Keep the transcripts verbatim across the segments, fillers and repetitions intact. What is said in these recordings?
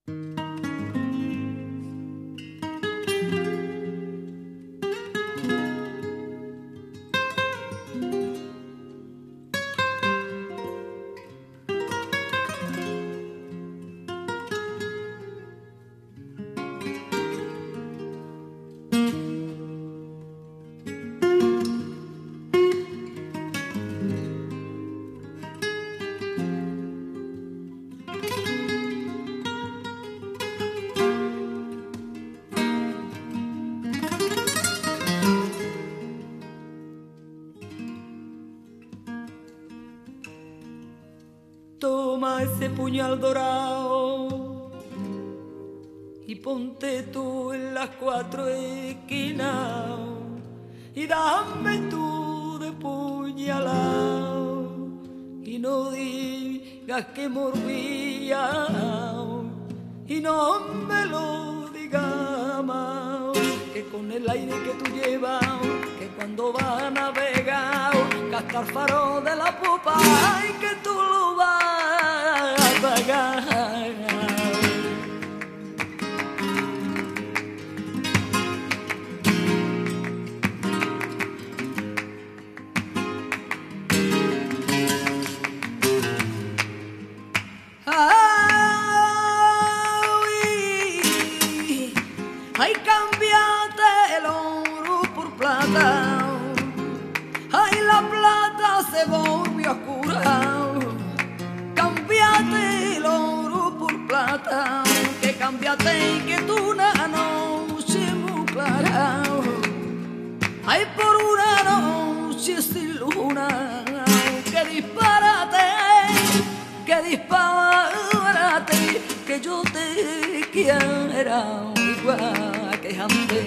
Toma ese puñal dorado y ponte tú en las cuatro esquinas y dame tú de puñalao y no digas que morbía y no me lo digas más, que con el aire que tú llevas, que cuando vas a navegar, gastar faro de la popa y que tú lo vas a pagar. Ay, cámbiate el oro por plata, ay, la plata se volvió oscura. Cámbiate el oro por plata, que cámbiate y que tú una noche muy clara. Ay, por una noche sin luna, que disparate, que disparate, que yo te quiera igual que antes.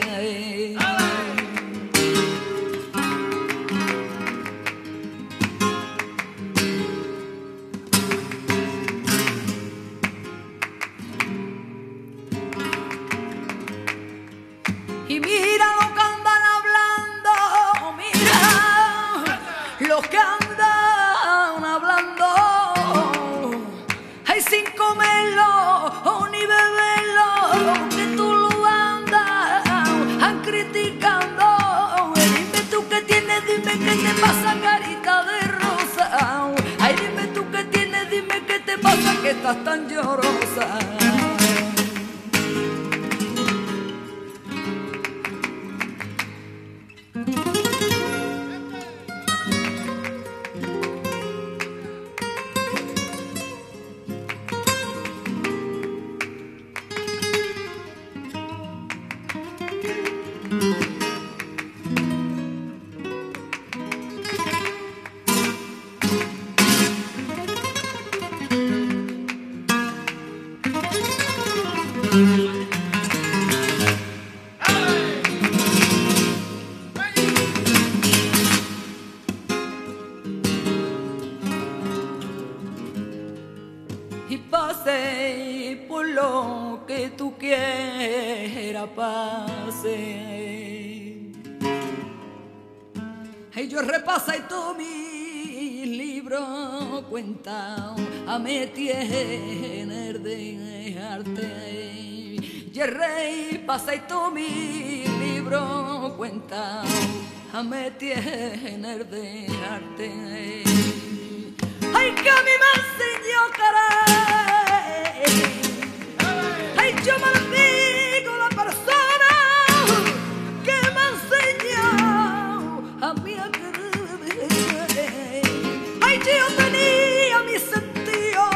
Y mira lo que andan hablando, mira lo que andan hablando, ay, sin comerlo o ni beberlo, que tú lo andas criticando. Dime tú qué tienes, dime qué te pasa, carita de rosa. Ay, dime tú qué tienes, dime qué te pasa, que estás tan llorosa. Y pase por lo que tú quieras, pase. Y yo repasa y todo mi libro cuenta, a me tiene de dejarte. Y el rey pasa y todo mi libro cuenta, a me tiene de dejarte. Ay, que a mí me enseñó caray, ay, yo maldigo la persona que me ha enseñado a mí a querer. Ay, yo tenía mi sentido,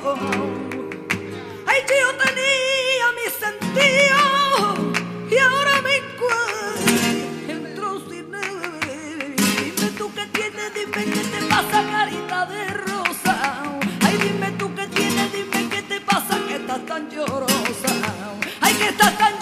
ay, yo tenía mi sentido y ahora me encuentro sin él. Dime tú qué tienes, dime qué te pasa, carita de rosa. Ay, dime tú qué tienes, dime qué te pasa, que estás tan llorosa. Ay, que estás tan